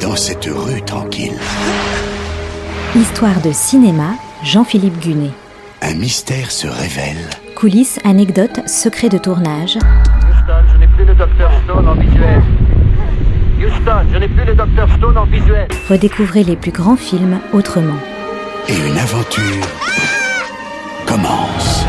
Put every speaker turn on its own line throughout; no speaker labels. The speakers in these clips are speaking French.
dans cette rue tranquille.
Histoire de cinéma, Jean-Philippe Gunet.
Un mystère se révèle.
Coulisses, anecdotes, secrets de tournage.
Houston, je n'ai plus le Dr Stone en visuel. Houston, je n'ai plus le Dr Stone en visuel.
Redécouvrez les plus grands films autrement.
Et une aventure commence.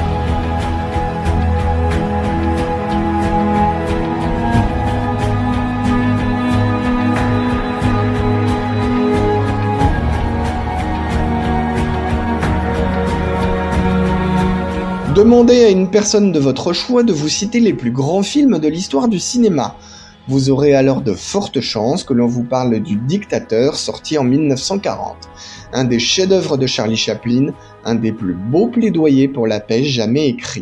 Demandez à une personne de votre choix de vous citer les plus grands films de l'histoire du cinéma. Vous aurez alors de fortes chances que l'on vous parle du Dictateur, sorti en 1940. Un des chefs-d'œuvre de Charlie Chaplin, un des plus beaux plaidoyers pour la paix jamais écrits.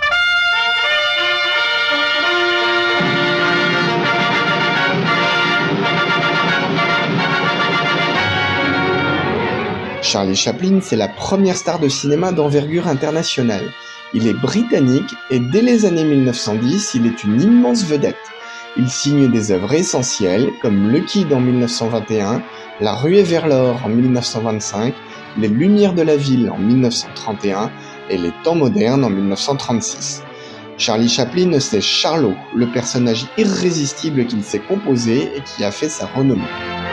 Charlie Chaplin, c'est la première star de cinéma d'envergure internationale. Il est britannique et dès les années 1910, il est une immense vedette. Il signe des œuvres essentielles comme Le Kid en 1921, La Ruée vers l'or en 1925, Les Lumières de la ville en 1931 et Les Temps modernes en 1936. Charlie Chaplin, c'est Charlot, le personnage irrésistible qu'il s'est composé et qui a fait sa renommée.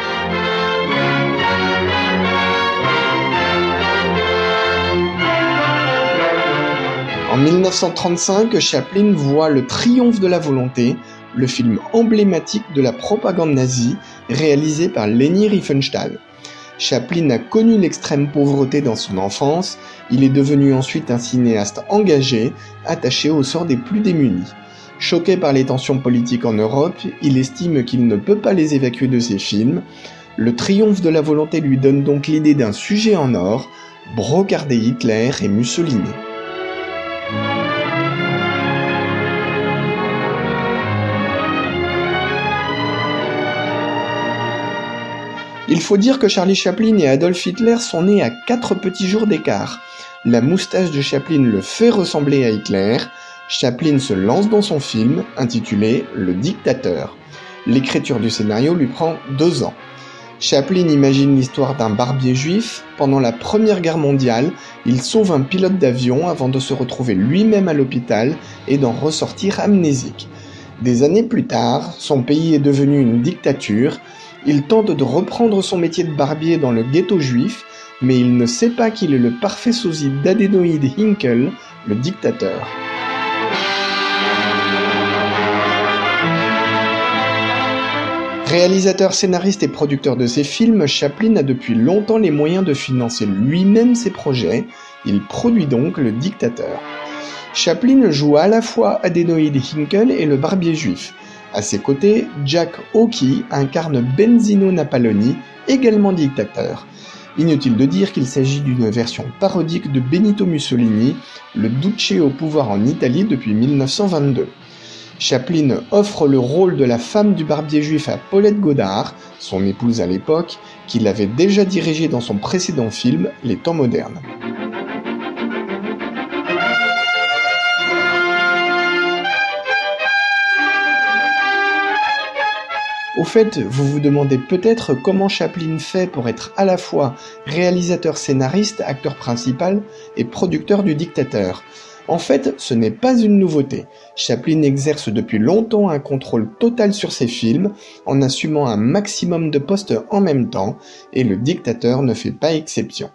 En 1935, Chaplin voit Le Triomphe de la volonté, le film emblématique de la propagande nazie, réalisé par Leni Riefenstahl. Chaplin a connu l'extrême pauvreté dans son enfance, il est devenu ensuite un cinéaste engagé, attaché au sort des plus démunis. Choqué par les tensions politiques en Europe, il estime qu'il ne peut pas les évacuer de ses films. Le Triomphe de la volonté lui donne donc l'idée d'un sujet en or, brocarder Hitler et Mussolini. Il faut dire que Charlie Chaplin et Adolf Hitler sont nés à 4 petits jours d'écart. La moustache de Chaplin le fait ressembler à Hitler. Chaplin se lance dans son film, intitulé Le Dictateur. L'écriture du scénario lui prend 2 ans. Chaplin imagine l'histoire d'un barbier juif. Pendant la Première Guerre mondiale, il sauve un pilote d'avion avant de se retrouver lui-même à l'hôpital et d'en ressortir amnésique. Des années plus tard, son pays est devenu une dictature. Il tente de reprendre son métier de barbier dans le ghetto juif, mais il ne sait pas qu'il est le parfait sosie d'Adénoïde Hinkle, le dictateur. Réalisateur, scénariste et producteur de ses films, Chaplin a depuis longtemps les moyens de financer lui-même ses projets. Il produit donc Le Dictateur. Chaplin joue à la fois Adénoïde Hinkle et le barbier juif. À ses côtés, Jack Hawkey incarne Benzino Napaloni, également dictateur. Inutile de dire qu'il s'agit d'une version parodique de Benito Mussolini, le duce au pouvoir en Italie depuis 1922. Chaplin offre le rôle de la femme du barbier juif à Paulette Goddard, son épouse à l'époque, qu'il avait déjà dirigé dans son précédent film, Les Temps modernes. Au fait, vous vous demandez peut-être comment Chaplin fait pour être à la fois réalisateur-scénariste, acteur principal et producteur du Dictateur. En fait, ce n'est pas une nouveauté. Chaplin exerce depuis longtemps un contrôle total sur ses films, en assumant un maximum de postes en même temps, et Le Dictateur ne fait pas exception.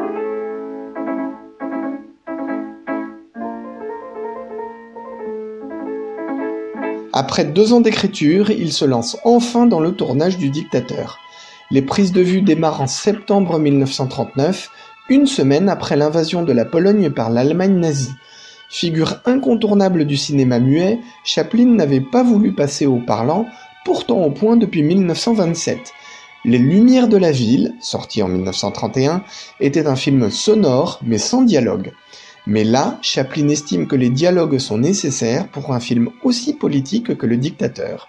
Après 2 ans d'écriture, il se lance enfin dans le tournage du Dictateur. Les prises de vue démarrent en septembre 1939, une semaine après l'invasion de la Pologne par l'Allemagne nazie. Figure incontournable du cinéma muet, Chaplin n'avait pas voulu passer au parlant, pourtant au point depuis 1927. Les Lumières de la ville, sorti en 1931, était un film sonore mais sans dialogue. Mais là, Chaplin estime que les dialogues sont nécessaires pour un film aussi politique que Le Dictateur.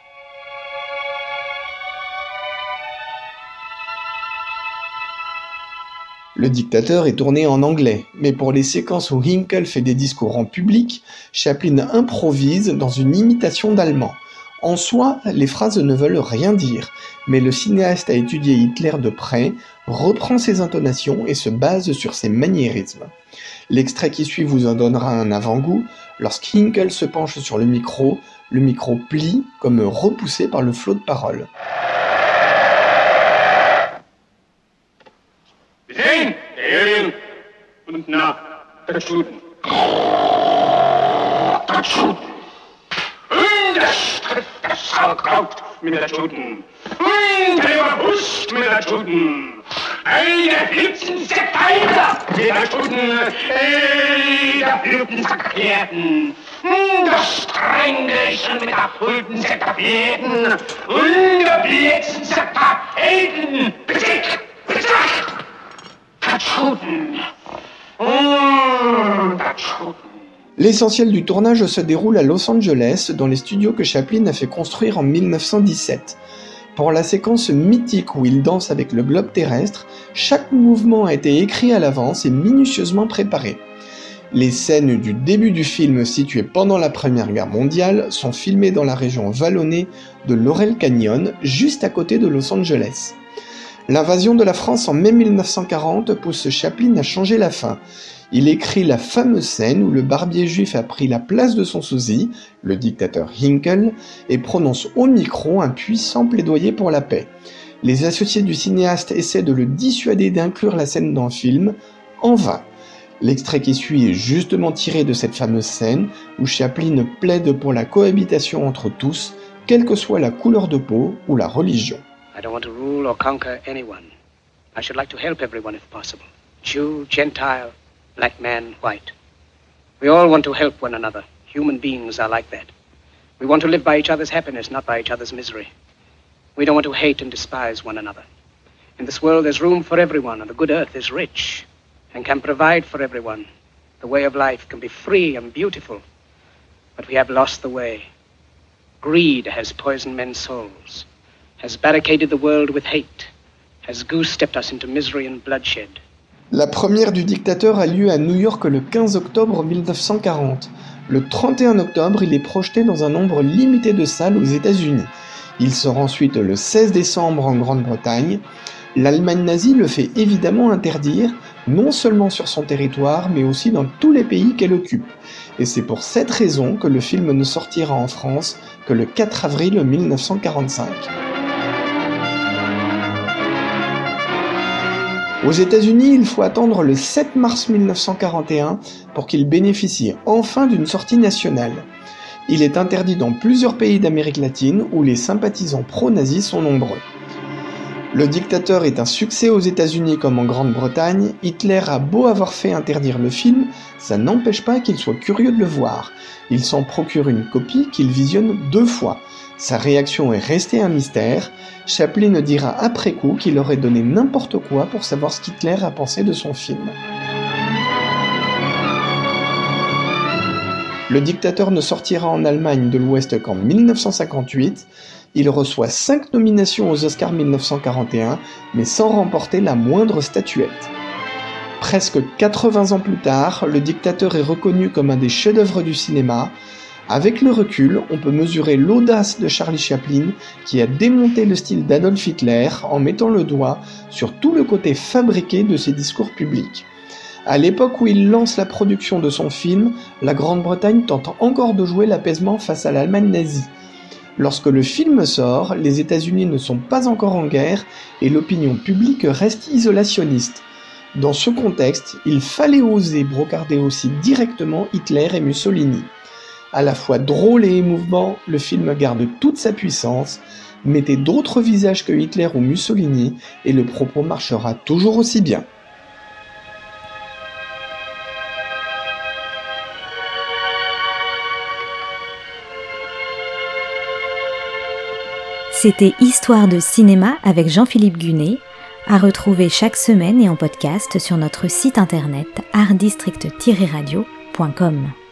Le Dictateur est tourné en anglais, mais pour les séquences où Hinkle fait des discours en public, Chaplin improvise dans une imitation d'allemand. En soi, les phrases ne veulent rien dire, mais le cinéaste a étudié Hitler de près, reprend ses intonations et se base sur ses maniérismes. L'extrait qui suit vous en donnera un avant-goût. Lorsqu'Hinkel se penche sur le micro plie comme repoussé par le flot de paroles.
Sehen, der Hering und na, der Schuten. Der Schuten. Und das trifft das Sauerkraut mit der Schuten. Und der Überbrust mit der Schuten. Der Blitzensekteiner mit der Schuten. Der Blütensackpferden. Das Strängelchen mit der Blütensackpferden. Und der Blitzensackpferden. Besiegt! Besiegt!
L'essentiel du tournage se déroule à Los Angeles, dans les studios que Chaplin a fait construire en 1917. Pour la séquence mythique où il danse avec le globe terrestre, chaque mouvement a été écrit à l'avance et minutieusement préparé. Les scènes du début du film, situées pendant la Première Guerre mondiale, sont filmées dans la région vallonnée de Laurel Canyon, juste à côté de Los Angeles. L'invasion de la France en mai 1940 pousse Chaplin à changer la fin. Il écrit la fameuse scène où le barbier juif a pris la place de son sosie, le dictateur Hinkel, et prononce au micro un puissant plaidoyer pour la paix. Les associés du cinéaste essaient de le dissuader d'inclure la scène dans le film, en vain. L'extrait qui suit est justement tiré de cette fameuse scène où Chaplin plaide pour la cohabitation entre tous, quelle que soit la couleur de peau ou la religion.
I don't want to rule or conquer anyone. I should like to help everyone if possible. Jew, Gentile, black man, white. We all want to help one another. Human beings are like that. We want to live by each other's happiness, not by each other's misery. We don't want to hate and despise one another. In this world there's room for everyone, and the good earth is rich and can provide for everyone. The way of life can be free and beautiful, but we have lost the way. Greed has poisoned men's souls, has barricaded the world with hate, has goose-stepped us into misery and bloodshed.
La première du dictateur a lieu à New York le 15 octobre 1940. Le 31 octobre, il est projeté dans un nombre limité de salles aux États-Unis. Il sort ensuite le 16 décembre en Grande-Bretagne. L'Allemagne nazie le fait évidemment interdire, non seulement sur son territoire, mais aussi dans tous les pays qu'elle occupe. Et c'est pour cette raison que le film ne sortira en France que le 4 avril 1945. Aux États-Unis, il faut attendre le 7 mars 1941 pour qu'il bénéficie enfin d'une sortie nationale. Il est interdit dans plusieurs pays d'Amérique latine où les sympathisants pro-nazis sont nombreux. Le dictateur est un succès aux États-Unis comme en Grande-Bretagne. Hitler a beau avoir fait interdire le film, ça n'empêche pas qu'il soit curieux de le voir. Il s'en procure une copie qu'il visionne 2 fois. Sa réaction est restée un mystère. Chaplin dira après coup qu'il aurait donné n'importe quoi pour savoir ce qu'Hitler a pensé de son film. Le dictateur ne sortira en Allemagne de l'Ouest qu'en 1958. Il reçoit 5 nominations aux Oscars 1941, mais sans remporter la moindre statuette. Presque 80 ans plus tard, le dictateur est reconnu comme un des chefs-d'œuvre du cinéma. Avec le recul, on peut mesurer l'audace de Charlie Chaplin qui a démonté le style d'Adolf Hitler en mettant le doigt sur tout le côté fabriqué de ses discours publics. À l'époque où il lance la production de son film, la Grande-Bretagne tente encore de jouer l'apaisement face à l'Allemagne nazie. Lorsque le film sort, les États-Unis ne sont pas encore en guerre et l'opinion publique reste isolationniste. Dans ce contexte, il fallait oser brocarder aussi directement Hitler et Mussolini. À la fois drôle et émouvant, le film garde toute sa puissance. Mettez d'autres visages que Hitler ou Mussolini et le propos marchera toujours aussi bien.
C'était Histoire de cinéma avec Jean-Philippe Gunet, à retrouver chaque semaine et en podcast sur notre site internet artdistrict-radio.com.